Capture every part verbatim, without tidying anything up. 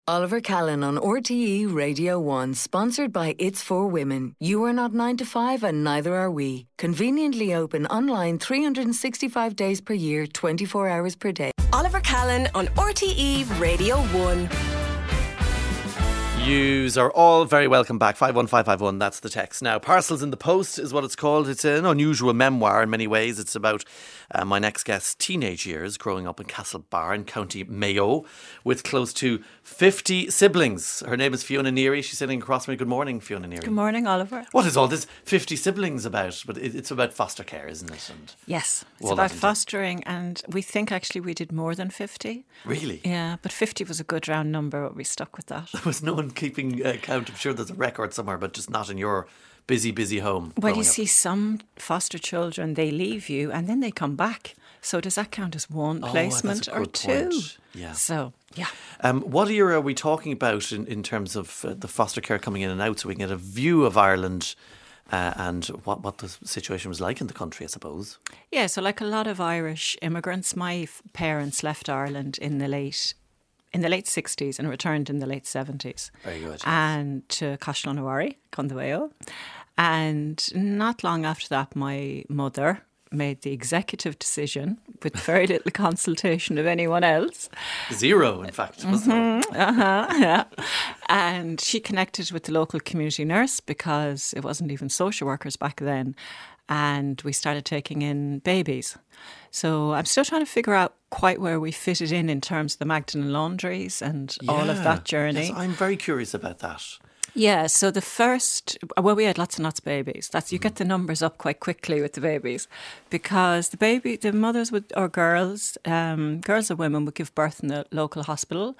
Oliver Callan on R T E Radio one, sponsored by It's For Women. You are not nine to five and neither are we. Conveniently open online three hundred sixty-five days per year, twenty-four hours per day. Oliver Callan on R T E Radio one. Yous are all very welcome back. five one five five one, that's the text. Now, Parcels in the Post is what it's called. It's an unusual memoir in many ways. It's about uh, my next guest's teenage years growing up in Castlebar in County Mayo with close to fifty siblings. Her name is Fiona Neary. She's sitting across from me. Good morning, Fiona Neary. Good morning, Oliver. What is all this fifty siblings about? But it, it's about foster care, isn't it? And yes, it's all about that fostering, and we think actually we did more than fifty. Really? Yeah, but fifty was a good round number, but we stuck with that. There was no one keeping uh, count. I'm sure there's a record somewhere, but just not in your busy, busy home. Well, you up. see, some foster children, they leave you and then they come back. So does that count as one Oh, placement that's a or good two? point. Yeah. So, yeah. Um, what era are we talking about in, in terms of uh, the foster care coming in and out, so we can get a view of Ireland uh, and what, what the situation was like in the country, I suppose? Yeah, so like a lot of Irish immigrants, my f- parents left Ireland in the late in the late sixties and returned in the late seventies. Very good. And to Cashlanawari, Condueo. And not long after that, my mother made the executive decision, with very little consultation of anyone else. Zero, in fact. Mm-hmm. Uh-huh, yeah. And she connected with the local community nurse, because it wasn't even social workers back then. And we started taking in babies. So I'm still trying to figure out quite where we fitted in in terms of the Magdalen laundries and Yeah. all of that journey. Yes, I'm very curious about that. Yeah, so the first, well, we had lots and lots of babies. That's you get the numbers up quite quickly with the babies, because the baby, the mothers would, or girls, um, girls or women would give birth in the local hospital,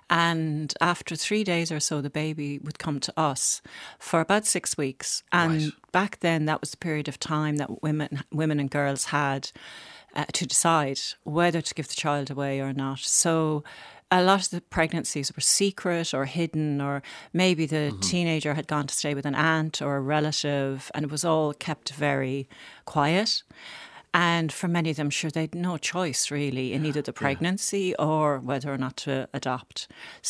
and after three days or so, the baby would come to us for about six weeks. And Right. back then, that was the period of time that women, women and girls had uh, to decide whether to give the child away or not. So a lot of the pregnancies were secret or hidden, or maybe the mm-hmm. teenager had gone to stay with an aunt or a relative, and it was all kept very quiet. And for many of them, sure, they'd no choice really in either the pregnancy yeah. or whether or not to adopt.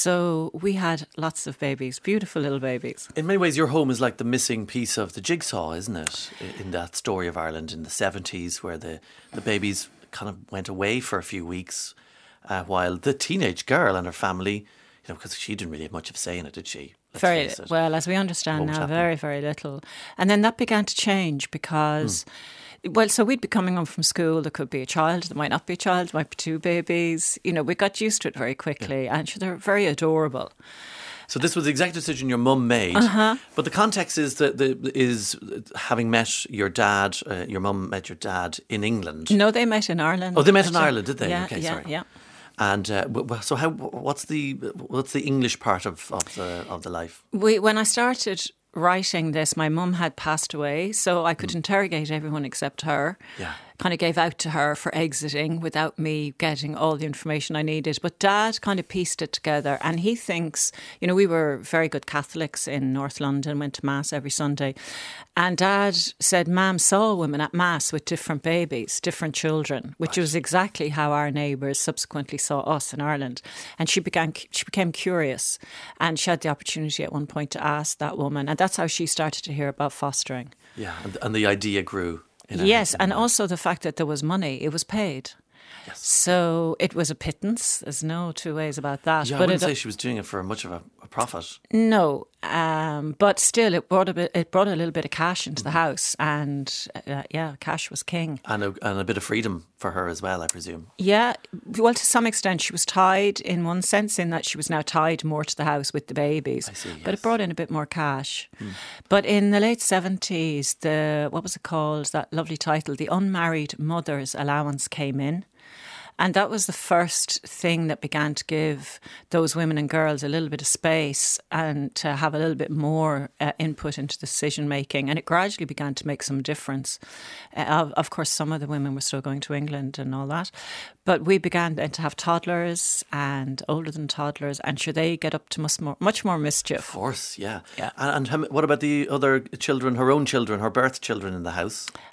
So we had lots of babies, beautiful little babies. In many ways, your home is like the missing piece of the jigsaw, isn't it? In that story of Ireland in the seventies, where the, the babies kind of went away for a few weeks, Uh, while the teenage girl and her family, you know, because she didn't really have much of a say in it, did she? Let's very face it. well, as we understand What was now, happening? very, very little. And then that began to change because, mm. well, so we'd be coming home from school. There could be a child, there might not be a child, there might be two babies. You know, we got used to it very quickly, yeah. and sure, they're very adorable. So this was the executive decision your mum made, uh-huh. but the context is that the, is having met your dad, uh, your mum met your dad in England. No, they met in Ireland. Oh, they met in Ireland, did they? Yeah, okay, yeah, sorry. yeah. And uh, w- so, how? What's the what's the English part of, of the of the life? We, when I started writing this, my mum had passed away, so I could mm. interrogate everyone except her. Yeah. Kind of gave out to her for exiting without me getting all the information I needed. But Dad kind of pieced it together, and he thinks, you know, we were very good Catholics in North London, went to Mass every Sunday. And Dad said, Mam saw women at Mass with different babies, different children, which right. was exactly how our neighbours subsequently saw us in Ireland. And she began, she became curious, and she had the opportunity at one point to ask that woman. And that's how she started to hear about fostering. Yeah, and, and the idea grew. Yes, and also the fact that there was money, it was paid. Yes. So it was a pittance. There's no two ways about that. Yeah, but I wouldn't it, say she was doing it for much of a, a profit. No, um, but still, it brought a bit. It brought a little bit of cash into the house, and uh, yeah, cash was king. And a, and a bit of freedom for her as well, I presume. Yeah, well, to some extent, she was tied in one sense, in that she was now tied more to the house with the babies. I see, yes. But it brought in a bit more cash. Hmm. But in the late seventies, the what was it called? That lovely title, the Unmarried Mothers Allowance, came in. And that was the first thing that began to give those women and girls a little bit of space and to have a little bit more uh, input into decision making. And it gradually began to make some difference. Uh, of, of course, some of the women were still going to England and all that. But we began then to have toddlers and older than toddlers. And sure, they get up to much more, much more mischief. Of course, yeah. Yeah. And, and how, what about the other children, her own children, her birth children in the house?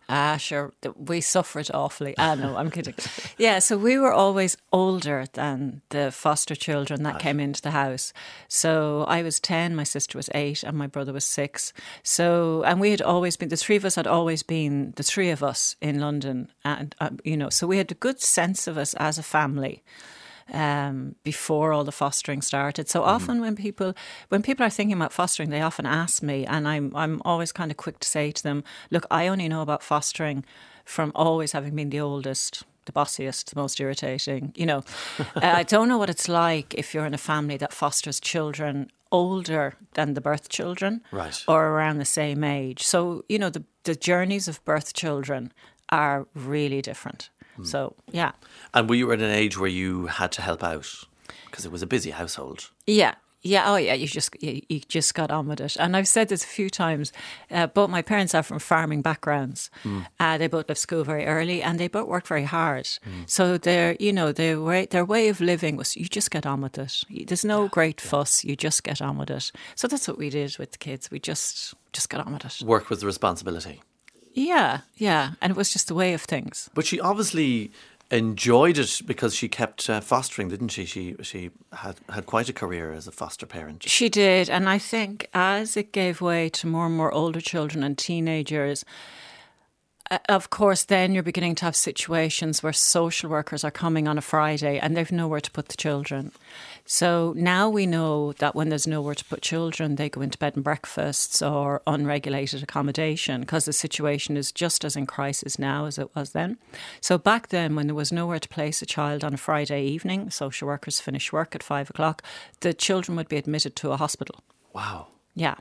Ah, sure. th- We suffered awfully. Ah, no, I'm kidding. Yeah, so we were always older than the foster children that came into the house. So I was ten, my sister was eight, and my brother was six. So, and we had always been, the three of us had always been the three of us in London. And, um, you know, so we had a good sense of us as a family. Um, before all the fostering started. So often when people when people are thinking about fostering, they often ask me, and I'm I'm always kind of quick to say to them, look, I only know about fostering from always having been the oldest, the bossiest, the most irritating, you know. uh, I don't know what it's like if you're in a family that fosters children older than the birth children, Right. or around the same age. So, you know, the, the journeys of birth children are really different. So, yeah. And were you at an age where you had to help out? Because it was a busy household. Yeah. Yeah, oh yeah, you just you, you just got on with it. And I've said this a few times, uh, both my parents are from farming backgrounds. Mm. Uh, they both left school very early and they both worked very hard. Mm. So their, you know, their way, their way of living was you just get on with it. There's no yeah, great yeah. fuss, you just get on with it. So that's what we did with the kids. We just, just got on with it. Work was the responsibility. Yeah, yeah. And it was just the way of things. But she obviously enjoyed it because she kept uh, fostering, didn't she? She she had, had quite a career as a foster parent. She did. And I think as it gave way to more and more older children and teenagers, uh, of course, then you're beginning to have situations where social workers are coming on a Friday and they've nowhere to put the children. So now we know that when there's nowhere to put children, they go into bed and breakfasts or unregulated accommodation because the situation is just as in crisis now as it was then. So back then, when there was nowhere to place a child on a Friday evening, social workers finish work at five o'clock, the children would be admitted to a hospital. Wow. Yeah.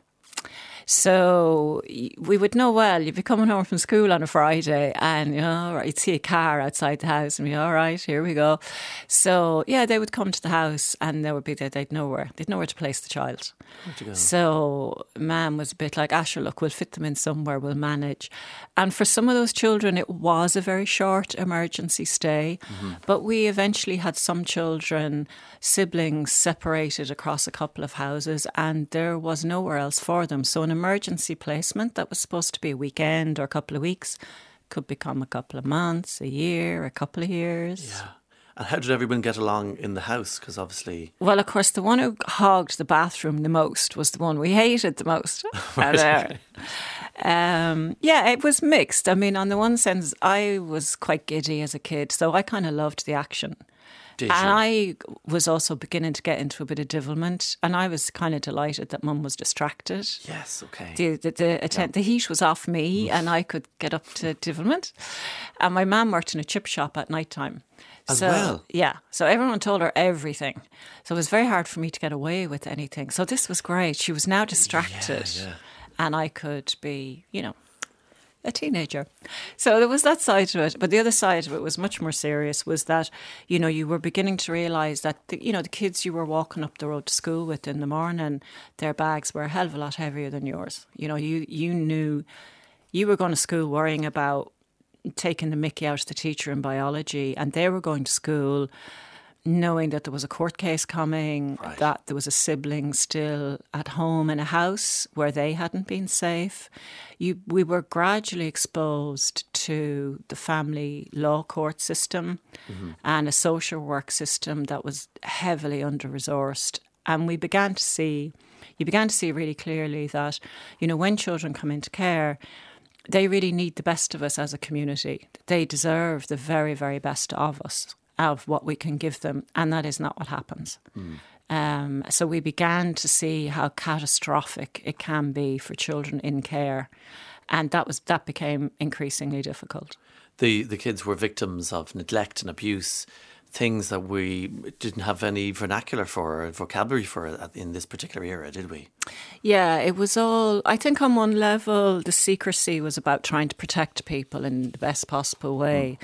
So we would know, well, you'd be coming home from school on a Friday and, you know, you'd see a car outside the house and be, all right, here we go. So, yeah, they would come to the house and they would be there, they'd nowhere, they'd nowhere to place the child. Where'd you go? So Mum was a bit like, Asher, look, we'll fit them in somewhere, we'll manage. And for some of those children, it was a very short emergency stay. Mm-hmm. But we eventually had some children, siblings separated across a couple of houses and there was nowhere else for them. So an emergency placement that was supposed to be a weekend or a couple of weeks could become a couple of months, a year, a couple of years. Yeah. And how did everyone get along in the house? Because obviously... Well, of course, the one who hogged the bathroom the most was the one we hated the most. and, uh, um, yeah, it was mixed. I mean, on the one sense, I was quite giddy as a kid, so I kind of loved the action. Did and you? I was also beginning to get into a bit of devilment, and I was kind of delighted that Mum was distracted. Yes, okay. The the the, atten- yeah. the heat was off me, and I could get up to devilment. And my mum worked in a chip shop at night time. As so, well? Yeah. So everyone told her everything. So it was very hard for me to get away with anything. So this was great. She was now distracted, yeah, yeah. and I could be, you know, a teenager. So there was that side to it. But the other side of it was much more serious, was that, you know, you were beginning to realise that, the, you know, the kids you were walking up the road to school with in the morning, their bags were a hell of a lot heavier than yours. You know, you, you knew you were going to school worrying about taking the mickey out of the teacher in biology, and they were going to school knowing that there was a court case coming, right. that there was a sibling still at home in a house where they hadn't been safe. You, we were gradually exposed to the family law court system mm-hmm. and a social work system that was heavily under-resourced. And we began to see, you began to see really clearly that, you know, when children come into care, they really need the best of us as a community. They deserve the very, very best of us, of what we can give them, and that is not what happens. Mm. Um, so we began to see how catastrophic it can be for children in care, and that was that became increasingly difficult. The the kids were victims of neglect and abuse, things that we didn't have any vernacular for, or vocabulary for in this particular era, did we? Yeah, it was all, I think on one level, the secrecy was about trying to protect people in the best possible way. Mm.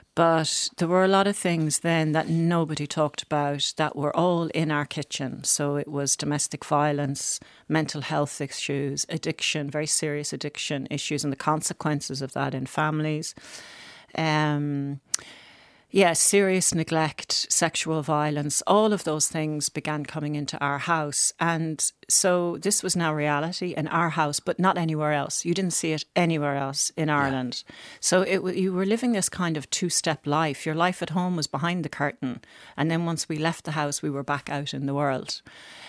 But there were a lot of things then that nobody talked about that were all in our kitchen. So it was domestic violence, mental health issues, addiction, very serious addiction issues and the consequences of that in families. Um, Yeah, serious neglect, sexual violence, all of those things began coming into our house. And so this was now reality in our house, but not anywhere else. You didn't see it anywhere else in Ireland. Yeah. So it, you were living this kind of two-step life. Your life at home was behind the curtain. And then once we left the house, we were back out in the world.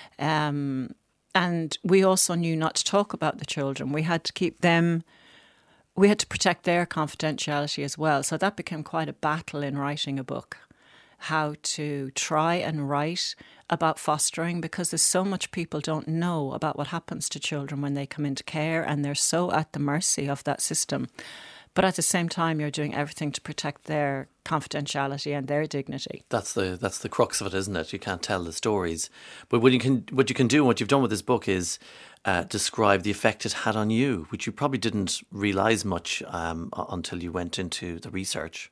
Um, and we also knew not to talk about the children. We had to keep them... We had to protect their confidentiality as well. So that became quite a battle in writing a book, how to try and write about fostering, because there's so much people don't know about what happens to children when they come into care, and they're so at the mercy of that system. But at the same time, you're doing everything to protect their confidentiality and their dignity. That's the that's the crux of it, isn't it? You can't tell the stories. But what you can what you can do, and what you've done with this book, is uh, describe the effect it had on you, which you probably didn't realise much um, until you went into the research.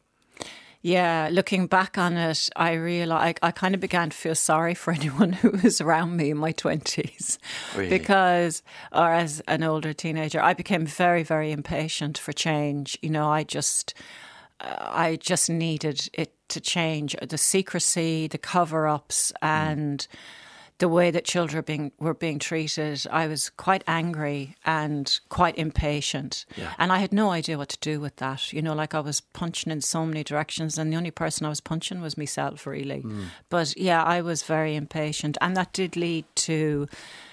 Yeah, looking back on it, I realised I, I kind of began to feel sorry for anyone who was around me in my twenties. Really? Because, or as an older teenager, I became very, very impatient for change. You know, I just, uh, I just needed it to change. The secrecy, the cover-ups, and mm. the way that children are being, were being treated, I was quite angry and quite impatient. Yeah. And I had no idea what to do with that. You know, like I was punching in so many directions, and the only person I was punching was myself, really. Mm. But yeah, I was very impatient. And that did lead to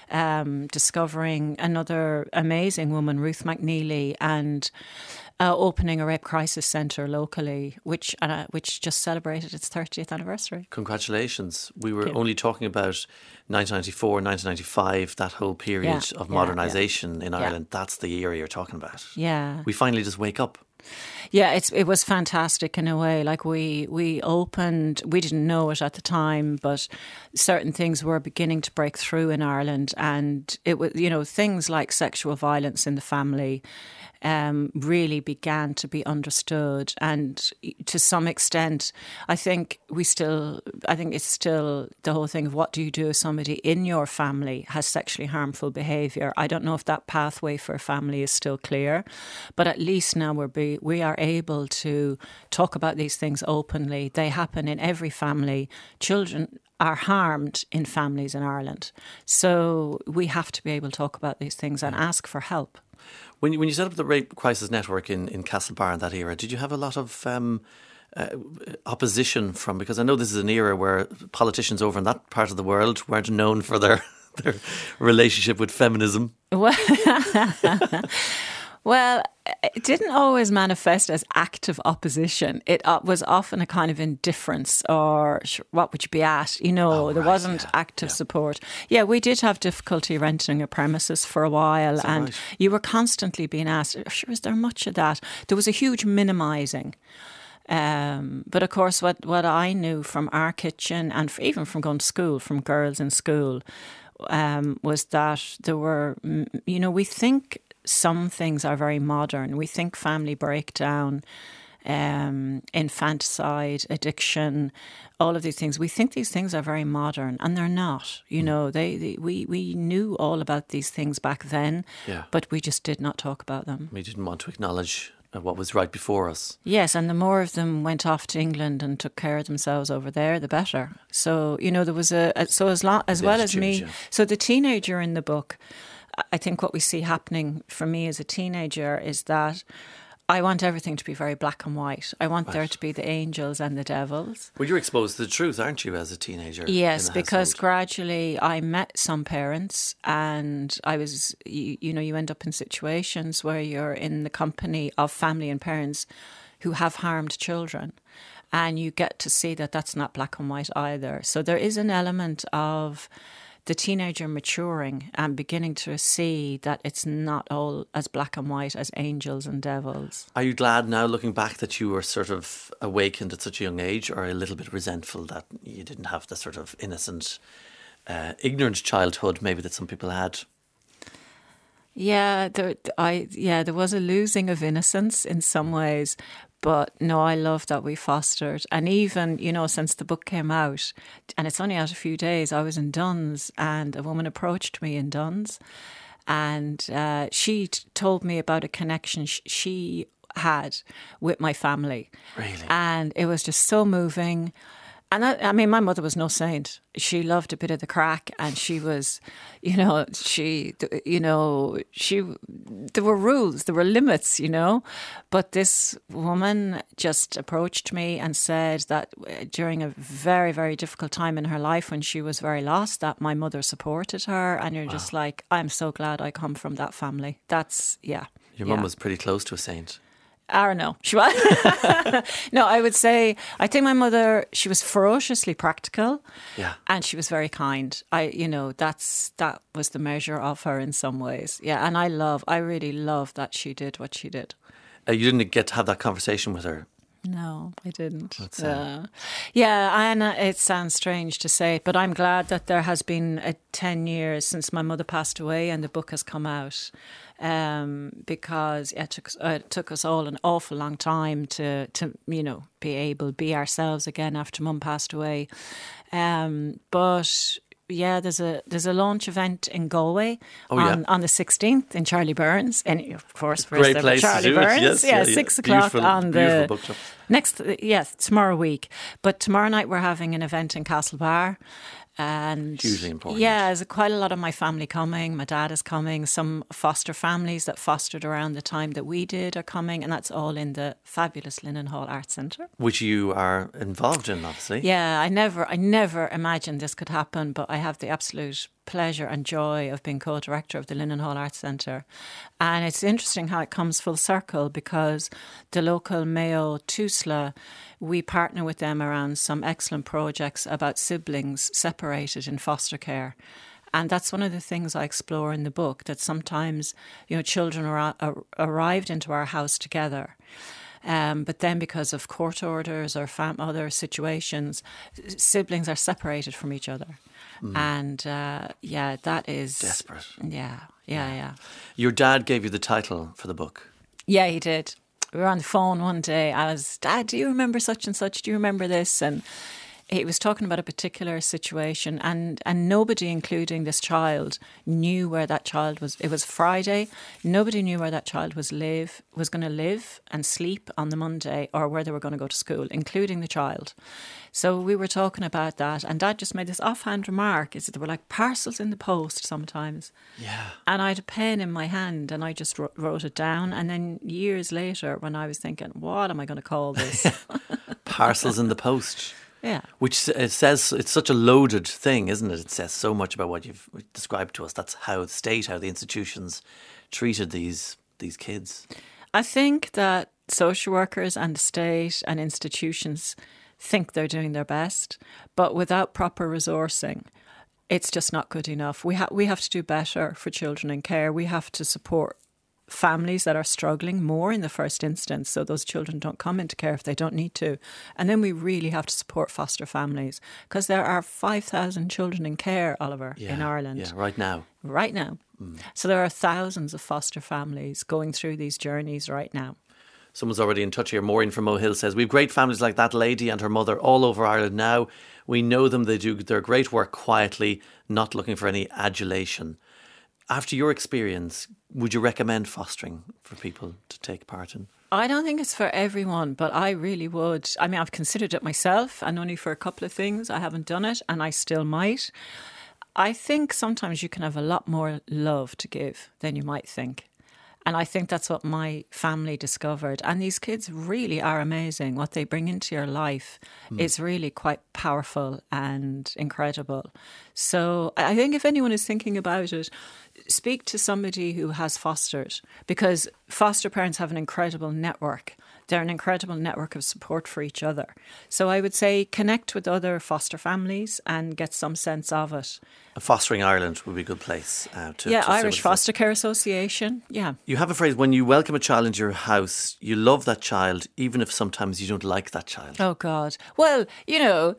um, discovering another amazing woman, Ruth McNeely, and Uh, opening a rape crisis centre locally, which uh, which just celebrated its thirtieth anniversary. Congratulations. We were only talking about nineteen ninety-four, nineteen ninety-five, that whole period yeah, of yeah, modernisation yeah. in Ireland. Yeah. That's the era you're talking about. Yeah. We finally just wake up. Yeah, it's it was fantastic in a way. Like we we opened, we didn't know it at the time, but certain things were beginning to break through in Ireland, and it was, you know, things like sexual violence in the family um, really began to be understood, and to some extent, I think we still, I think it's still the whole thing of what do you do if somebody in your family has sexually harmful behaviour. I don't know if that pathway for a family is still clear, but at least now we're be, we are able to talk about these things openly. They happen in every family. Children are harmed in families in Ireland. So we have to be able to talk about these things and ask for help. When you, when you set up the Rape Crisis Network in, in Castlebar in that era, did you have a lot of um, uh, opposition from, because I know this is an era where politicians over in that part of the world weren't known for their, their relationship with feminism? Well, well, it didn't always manifest as active opposition. It was often a kind of indifference, or what would you be at? You know, oh, there right, wasn't yeah, active yeah. support. Yeah, we did have difficulty renting a premises for a while, and right? you were constantly being asked, sure, is there much of that? There was a huge minimising. Um, but of course, what, what I knew from our kitchen, and even from going to school, from girls in school, um, was that there were, you know, we think some things are very modern. We think family breakdown, um, infanticide, addiction, all of these things. We think these things are very modern, and they're not. You mm. know, they, they we we knew all about these things back then, yeah. but we just did not talk about them. We didn't want to acknowledge what was right before us. Yes, and the more of them went off to England and took care of themselves over there, the better. So, you know, there was a, a so as long as the well as me. Yeah. So the teenager in the book, I think what we see happening for me as a teenager is that I want everything to be very black and white. I want right. there to be the angels and the devils. Well, you're exposed to the truth, aren't you, as a teenager? Yes, because household? gradually I met some parents, and I was, you, you know, you end up in situations where you're in the company of family and parents who have harmed children. And you get to see that that's not black and white either. So there is an element of the teenager maturing and beginning to see that it's not all as black and white as angels and devils. Are you glad now, looking back, that you were sort of awakened at such a young age, or a little bit resentful that you didn't have the sort of innocent, uh, ignorant childhood maybe that some people had? Yeah, there, I yeah, there was a losing of innocence in some ways. But no, I love that we fostered. And even, you know, since the book came out, and it's only out a few days, I was in Duns, and a woman approached me in Duns, and uh, she t- told me about a connection. She had with my family. Really? And it was just so moving. And I, I mean, my mother was no saint. She loved a bit of the crack, and she was, you know, she, you know, she, there were rules, there were limits, you know. But this woman just approached me and said that during a very, very difficult time in her life when she was very lost, that my mother supported her. And you're wow. just like, I'm so glad I come from that family. That's, yeah. Your yeah. mum was pretty close to a saint. I don't know. She was. No, I would say, I think my mother, she was ferociously practical. Yeah. And she was very kind. I, you know, that's, that was the measure of her in some ways. Yeah. And I love, I really love that she did what she did. Uh, you didn't get to have that conversation with her? No, I didn't. That's uh, yeah, and uh, it sounds strange to say it, but I'm glad that there has been uh, ten years since my mother passed away and the book has come out. Um, because it took, uh, it took us all an awful long time to, to, you know, be able to be ourselves again after Mum passed away. Um, but yeah, there's a there's a launch event in Galway oh, on, yeah. on the sixteenth in Charlie Burns, and of course, great place Charlie to do Burns. it. Yes, yeah, yeah, six yeah. o'clock beautiful, on the book club. next. Yes, tomorrow week. But tomorrow night we're having an event in Castlebar. And hugely important. Yeah, there's quite a lot of my family coming. My dad is coming. Some foster families that fostered around the time that we did are coming, and that's all in the fabulous Linen Hall Arts Centre, which you are involved in, obviously. Yeah, I never, I never imagined this could happen, but I have the absolute pleasure and joy of being co-director of the Linen Hall Arts Centre. And it's interesting how it comes full circle, because the local Mayo Tusla, we partner with them around some excellent projects about siblings separated in foster care. And that's one of the things I explore in the book, that sometimes, you know, children are, are arrived into our house together. Um, but then because of court orders or fam- other situations, siblings are separated from each other. Mm. And uh, yeah, that is... desperate. Yeah, yeah, yeah. Your dad gave you the title for the book. Yeah, he did. We were on the phone one day. I was, Dad, do you remember such and such? Do you remember this? And he was talking about a particular situation, and, and nobody, including this child, knew where that child was. It was Friday. Nobody knew where that child was live was going to live and sleep on the Monday, or where they were going to go to school, including the child. So we were talking about that, and Dad just made this offhand remark. Is that there were like parcels in the post sometimes. Yeah. And I had a pen in my hand, and I just wrote it down. And then years later, when I was thinking, what am I going to call this? Parcels in the post. Yeah. Which it says, it's such a loaded thing, isn't it? It says so much about what you've described to us. That's how the state, how the institutions treated these these kids. I think that social workers and the state and institutions think they're doing their best, but without proper resourcing, it's just not good enough. We, ha- we have to do better for children in care. We have to support families that are struggling more in the first instance, so those children don't come into care if they don't need to. And then we really have to support foster families, because there are five thousand children in care, Oliver, yeah, in Ireland. Yeah, right now. Right now. Mm. So there are thousands of foster families going through these journeys right now. Someone's already in touch here. Maureen from Mohill says, we've great families like that lady and her mother all over Ireland now. We know them. They do their great work quietly, not looking for any adulation. After your experience, would you recommend fostering for people to take part in? I don't think it's for everyone, but I really would. I mean, I've considered it myself, and only for a couple of things. I haven't done it, and I still might. I think sometimes you can have a lot more love to give than you might think. And I think that's what my family discovered. And these kids really are amazing. What they bring into your life mm. is really quite powerful and incredible. So I think if anyone is thinking about it, speak to somebody who has fostered, because foster parents have an incredible network. They're an incredible network of support for each other. So I would say connect with other foster families and get some sense of it. Fostering Ireland would be a good place uh, to Yeah, to Irish Foster Care Association, yeah. You have a phrase, when you welcome a child into your house, you love that child, even if sometimes you don't like that child. Oh, God. Well, you know,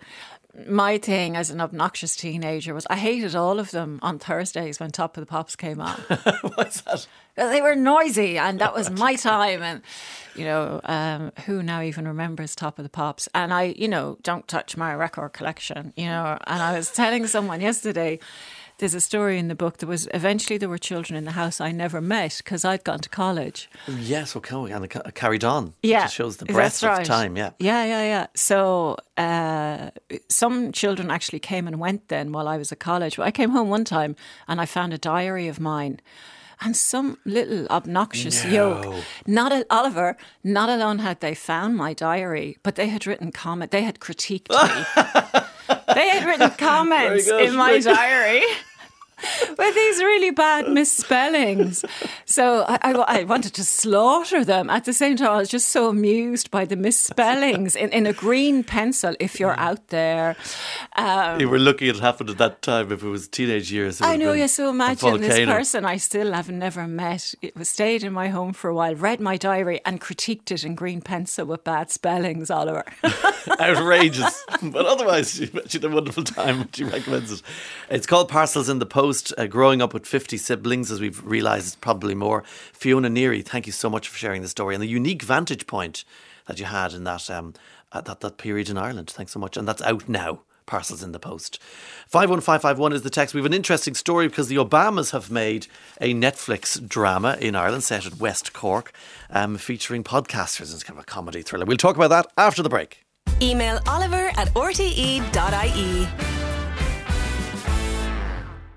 my thing as an obnoxious teenager was I hated all of them on Thursdays when Top of the Pops came on. Why's that? They were noisy, and that was my time. And, you know, um, who now even remembers Top of the Pops? And I, you know, don't touch my record collection, you know. And I was telling someone yesterday there's a story in the book. There was eventually there were children in the house I never met because I'd gone to college. Yes, okay, and it carried on. Yeah, it shows the breadth right. of time. Yeah, yeah, yeah, yeah. So uh, some children actually came and went then while I was at college. But I came home one time and I found a diary of mine. And some little obnoxious no. yoke, not a, Oliver, not alone had they found my diary, but they had written comment, they had critiqued me. They had written comments in my diary with these really bad misspellings. So I, I, I wanted to slaughter them. At the same time, I was just so amused by the misspellings in, in a green pencil, if you're out there. Um, you were lucky it happened at that time. If it was teenage years, it I know, yeah, so imagine this volcano. person I still have never met. It was stayed in my home for a while, read my diary and critiqued it in green pencil with bad spellings, Oliver. Outrageous. But otherwise, she had a wonderful time. She recommends it. It's called Parcels in the Post. Uh, growing up with fifty siblings, as we've realised, it's probably more. Fiona Neary, thank you so much for sharing the story and the unique vantage point that you had in that um, at that, that period in Ireland. Thanks so much. And that's out now. Parcels in the Post. five one five five one is the text. We have an interesting story because the Obamas have made a Netflix drama in Ireland set at West Cork, um, featuring podcasters. It's kind of a comedy thriller. We'll talk about that after the break. Email Oliver at r t e dot i e.